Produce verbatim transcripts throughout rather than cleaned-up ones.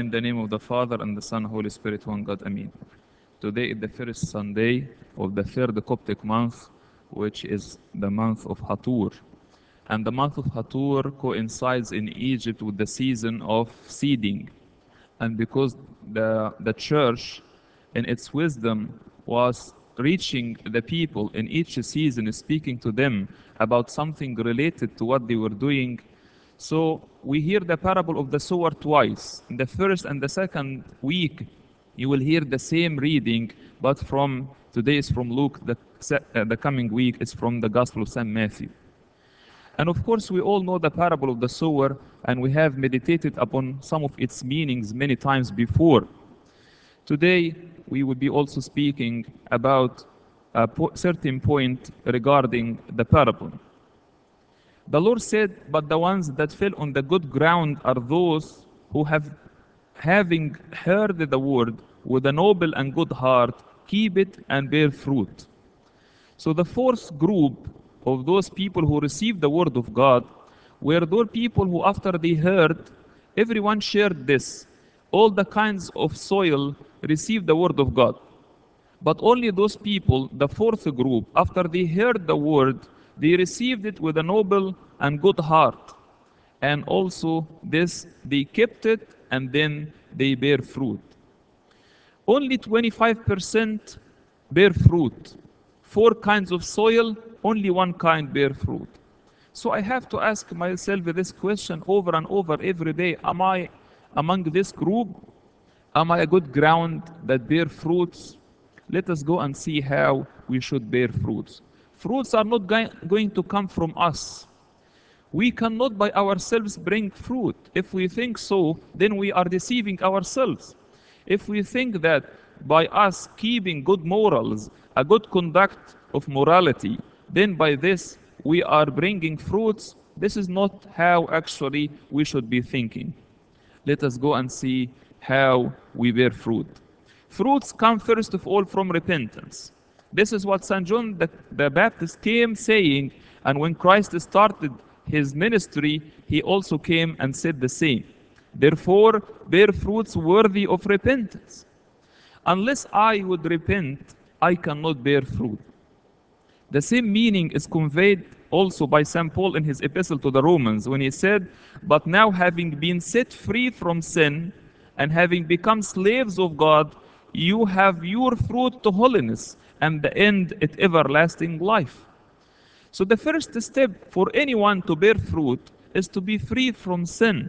in the name of the Father, and the Son, Holy Spirit, one God, Amen. Today is the first Sunday of the third Coptic month, which is the month of Hatur. And the month of Hatur coincides in Egypt with the season of seeding. And because the, the church, in its wisdom, was reaching the people in each season, speaking to them about something related to what they were doing. So we hear the parable of the sower twice. In the first and the second week, you will hear the same reading, but from today is from Luke, the, uh, the coming week is from the Gospel of Saint Matthew. And of course, we all know the parable of the sower, and we have meditated upon some of its meanings many times before. Today, we will be also speaking about a po certain point regarding the parable. The Lord said, but the ones that fell on the good ground are those who have, having heard the word with a noble and good heart, keep it and bear fruit. So the fourth group of those people who received the word of God were those people who, after they heard, everyone shared this. All the kinds of soil received the word of God. But only those people, the fourth group, after they heard the word, they received it with a noble and good heart. And also this, they kept it, and then they bear fruit. Only twenty-five percent bear fruit. Four kinds of soil, only one kind bear fruit. So I have to ask myself this question over and over every day. Am I among this group? Am I a good ground that bear fruits? Let us go and see how we should bear fruits. Fruits are not going to come from us. We cannot by ourselves bring fruit. If we think so, then we are deceiving ourselves. If we think that by us keeping good morals, a good conduct of morality, then by this we are bringing fruits, this is not how actually we should be thinking. Let us go and see how we bear fruit. Fruits come first of all from repentance. This is what Saint John the, the Baptist came saying, and when Christ started his ministry, he also came and said the same. Therefore, bear fruits worthy of repentance. Unless I would repent, I cannot bear fruit. The same meaning is conveyed also by Saint Paul in his epistle to the Romans when he said, but now having been set free from sin and having become slaves of God, you have your fruit to holiness, and the end at everlasting life. So the first step for anyone to bear fruit is to be free from sin,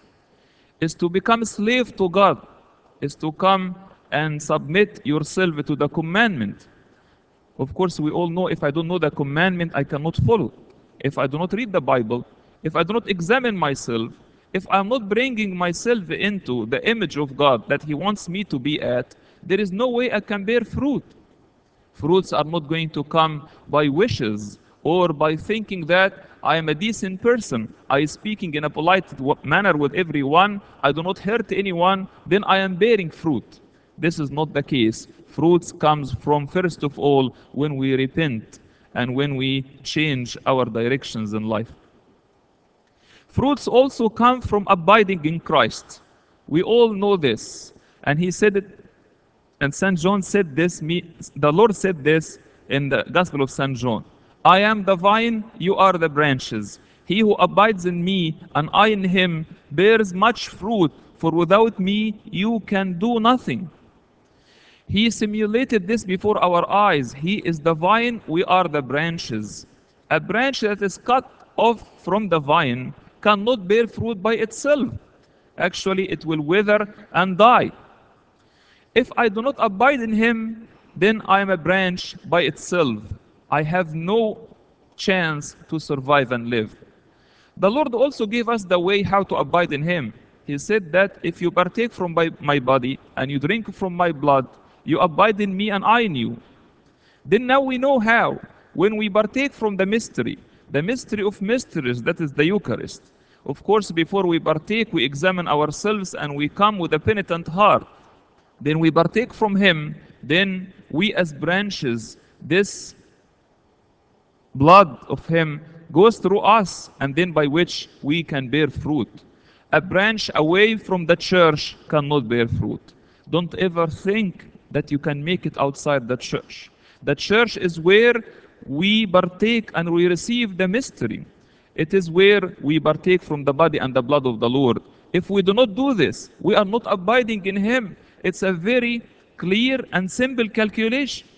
is to become a slave to God, is to come and submit yourself to the commandment. Of course, we all know if I don't know the commandment, I cannot follow. If I do not read the Bible, if I do not examine myself, if I'm not bringing myself into the image of God that He wants me to be at, there is no way I can bear fruit. Fruits are not going to come by wishes or by thinking that I am a decent person, I am speaking in a polite manner with everyone, I do not hurt anyone, then I am bearing fruit. This is not the case. Fruits comes from, first of all, when we repent and when we change our directions in life. Fruits also come from abiding in Christ. We all know this. And he said it, and Saint John said this, me, the Lord said this in the Gospel of Saint John. I am the vine, you are the branches. He who abides in me and I in him bears much fruit, for without me you can do nothing. He simulated this before our eyes. He is the vine, we are the branches. A branch that is cut off from the vine cannot bear fruit by itself. Actually, it will wither and die. If I do not abide in him, then I am a branch by itself. I have no chance to survive and live. The Lord also gave us the way how to abide in him. He said that if you partake from my, my body and you drink from my blood, you abide in me and I in you. Then now we know how. When we partake from the mystery, the mystery of mysteries, that is the Eucharist. Of course, before we partake, we examine ourselves and we come with a penitent heart. Then we partake from him, then we as branches, this blood of him goes through us, and then by which we can bear fruit. A branch away from the church cannot bear fruit. Don't ever think that you can make it outside the church. The church is where we partake and we receive the mystery. It is where we partake from the body and the blood of the Lord. If we do not do this, we are not abiding in Him. It's a very clear and simple calculation.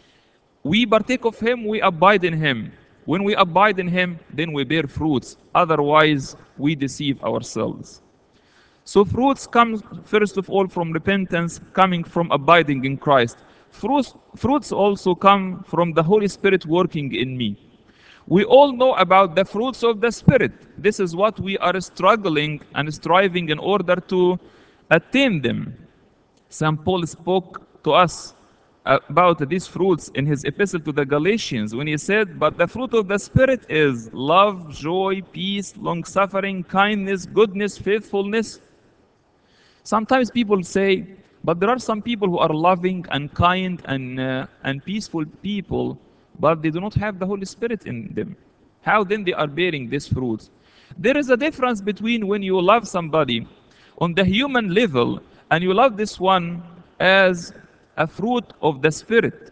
We partake of Him, we abide in Him. When we abide in Him, then we bear fruits. Otherwise, we deceive ourselves. So fruits come first of all from repentance, coming from abiding in Christ. Fruits, fruits also come from the Holy Spirit working in me. We all know about the fruits of the Spirit. This is what we are struggling and striving in order to attain them. Saint Paul spoke to us about these fruits in his epistle to the Galatians when he said, "But the fruit of the Spirit is love, joy, peace, long-suffering, kindness, goodness, faithfulness." Sometimes people say, but there are some people who are loving and kind and, uh, and peaceful people, but they do not have the Holy Spirit in them. How then they are bearing these fruits? There is a difference between when you love somebody on the human level and you love this one as a fruit of the Spirit.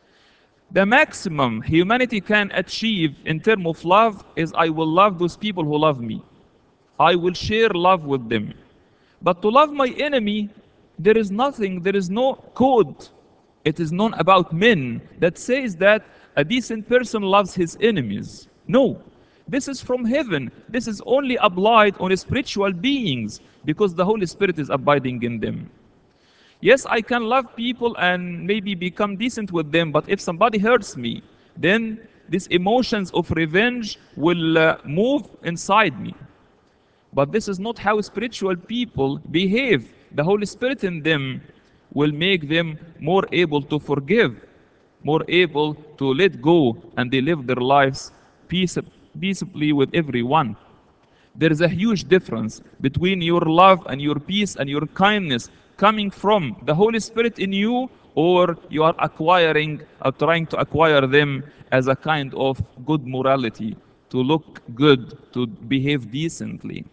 The maximum humanity can achieve in terms of love is I will love those people who love me. I will share love with them. But to love my enemy, there is nothing, there is no code. It is not about men that says that a decent person loves his enemies. No. This is from heaven. This is only applied on spiritual beings because the Holy Spirit is abiding in them. Yes, I can love people and maybe become decent with them, but if somebody hurts me, then these emotions of revenge will uh, move inside me. But this is not how spiritual people behave. The Holy Spirit in them will make them more able to forgive, more able to let go, and they live their lives peace, peaceably with everyone. There is a huge difference between your love and your peace and your kindness coming from the Holy Spirit in you, or you are acquiring or trying to acquire them as a kind of good morality, to look good, to behave decently.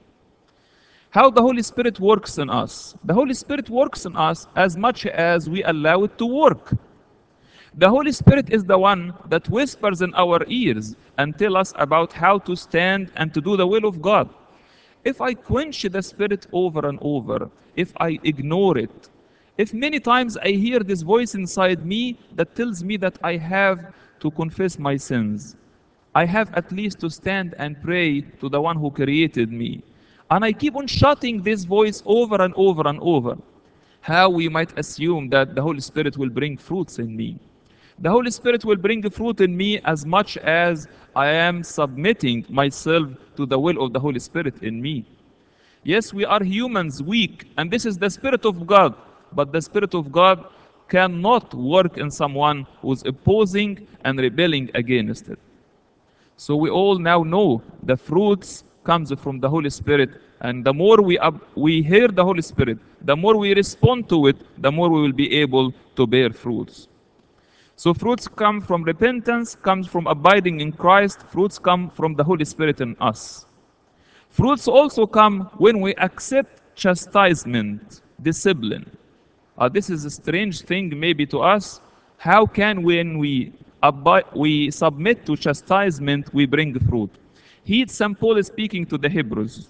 How the Holy Spirit works in us? The Holy Spirit works in us as much as we allow it to work. The Holy Spirit is the one that whispers in our ears and tell us about how to stand and to do the will of God. If I quench the Spirit over and over, if I ignore it, if many times I hear this voice inside me that tells me that I have to confess my sins, I have at least to stand and pray to the one who created me, and I keep on shutting this voice over and over and over, how we might assume that the Holy Spirit will bring fruits in me. The Holy Spirit will bring fruit in me as much as I am submitting myself to the will of the Holy Spirit in me. Yes, we are humans, weak, and this is the Spirit of God, but the Spirit of God cannot work in someone who is opposing and rebelling against it. So we all now know the fruits comes from the Holy Spirit, and the more we up, we hear the Holy Spirit, the more we respond to it, the more we will be able to bear fruits. So fruits come from repentance, comes from abiding in Christ. Fruits come from the Holy Spirit in us. Fruits also come when we accept chastisement, discipline. Uh, this is a strange thing maybe to us. How can when we abide, we submit to chastisement, we bring fruit? Here Saint Paul is speaking to the Hebrews.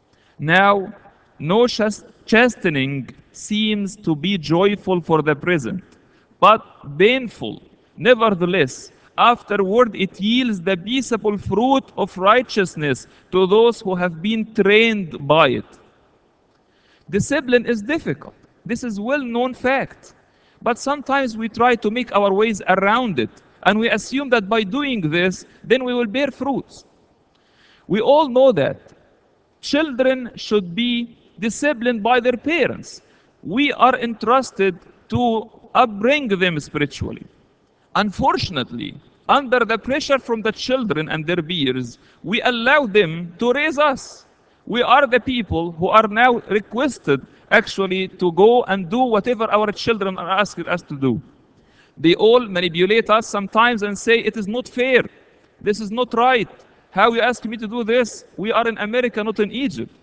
Now, no chast- chastening seems to be joyful for the present, but painful. Nevertheless, afterward it yields the peaceable fruit of righteousness to those who have been trained by it. Discipline is difficult. This is well-known fact. But sometimes we try to make our ways around it, and we assume that by doing this, then we will bear fruits. We all know that children should be disciplined by their parents. We are entrusted to upbring them spiritually. Unfortunately, under the pressure from the children and their peers, we allow them to raise us. We are the people who are now requested actually to go and do whatever our children are asking us to do. They all manipulate us sometimes and say, it is not fair. This is not right. How you ask me to do this? We are in America, not in Egypt.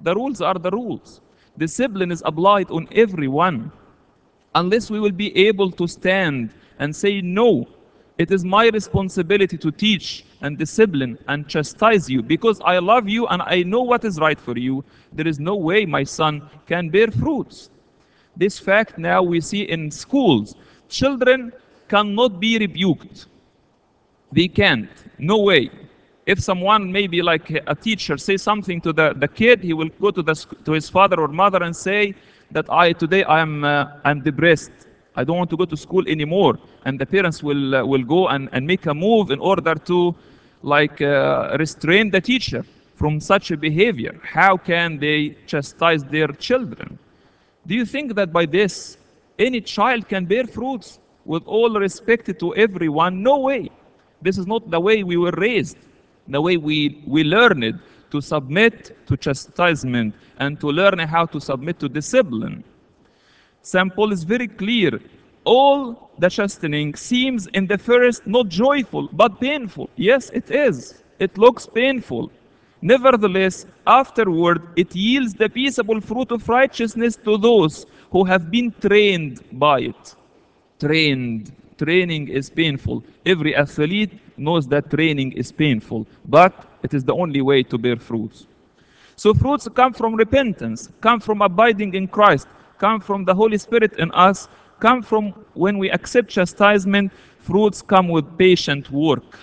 The rules are the rules. Discipline is applied on everyone. Unless we will be able to stand and say, no, it is my responsibility to teach and discipline and chastise you because I love you and I know what is right for you, there is no way my son can bear fruits. This fact now we see in schools. Children cannot be rebuked. They can't. No way. If someone, maybe like a teacher, say something to the, the kid, he will go to, the, to his father or mother and say that I today I'm, uh, I'm depressed. I don't want to go to school anymore. And the parents will, uh, will go and, and make a move in order to like uh, restrain the teacher from such a behavior. How can they chastise their children? Do you think that by this, any child can bear fruits with all respect to everyone? No way. This is not the way we were raised, the way we, we learned to submit to chastisement and to learn how to submit to discipline. Saint Paul is very clear. All the chastening seems in the first not joyful, but painful. Yes, it is. It looks painful. Nevertheless, afterward, it yields the peaceable fruit of righteousness to those who have been trained by it. Trained. Training is painful. Every athlete knows that training is painful, but it is the only way to bear fruits. So fruits come from repentance, come from abiding in Christ, come from the Holy Spirit in us, come from when we accept chastisement. Fruits come with patient work.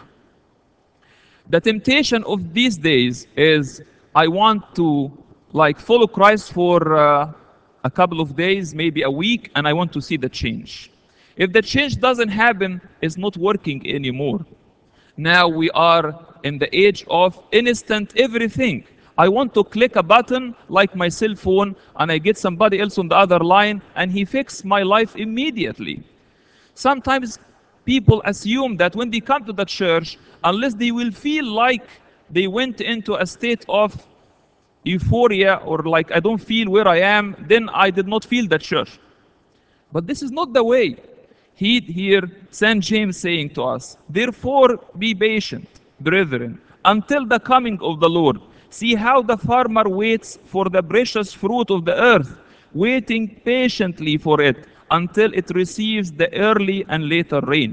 The temptation of these days is I want to like follow Christ for uh, a couple of days, maybe a week, and I want to see the change. If the change doesn't happen, it's not working anymore. Now we are in the age of instant everything. I want to click a button like my cell phone and I get somebody else on the other line and he fixes my life immediately. Sometimes people assume that when they come to the church, unless they will feel like they went into a state of euphoria or like I don't feel where I am, then I did not feel the church. But this is not the way. Heed here Saint James saying to us, therefore be patient, brethren, until the coming of the Lord. See how the farmer waits for the precious fruit of the earth, waiting patiently for it until it receives the early and later rain.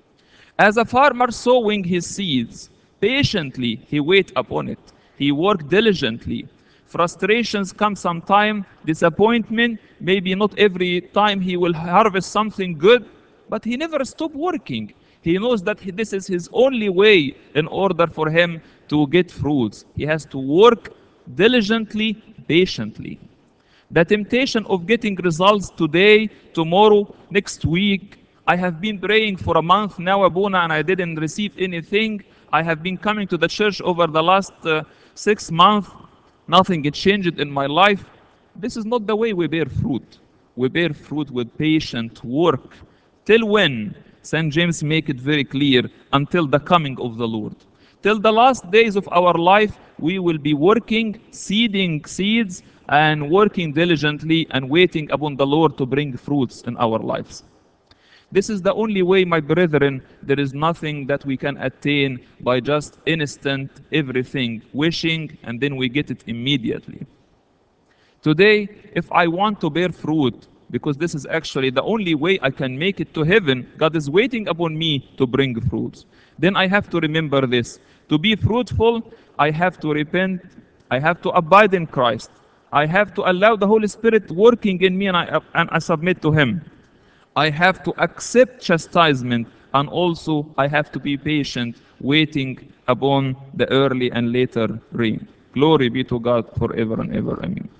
As a farmer sowing his seeds, patiently he wait upon it. He worked diligently. Frustrations come sometime, disappointment, maybe not every time he will harvest something good, but he never stopped working. He knows that he- this is his only way in order for him to get fruits. He has to work diligently, patiently. The temptation of getting results today, tomorrow, next week. I have been praying for a month now, Abuna, and I didn't receive anything. I have been coming to the church over the last uh, six months. Nothing had changed in my life. This is not the way we bear fruit. We bear fruit with patient work. Till when? Saint James make it very clear, until the coming of the Lord. Till the last days of our life, we will be working, seeding seeds, and working diligently and waiting upon the Lord to bring fruits in our lives. This is the only way, my brethren. There is nothing that we can attain by just instant everything, wishing, and then we get it immediately. Today, if I want to bear fruit, because this is actually the only way I can make it to heaven, God is waiting upon me to bring fruits. Then I have to remember this. To be fruitful, I have to repent, I have to abide in Christ. I have to allow the Holy Spirit working in me and I, and I submit to Him. I have to accept chastisement and also I have to be patient, waiting upon the early and later rain. Glory be to God forever and ever. Amen.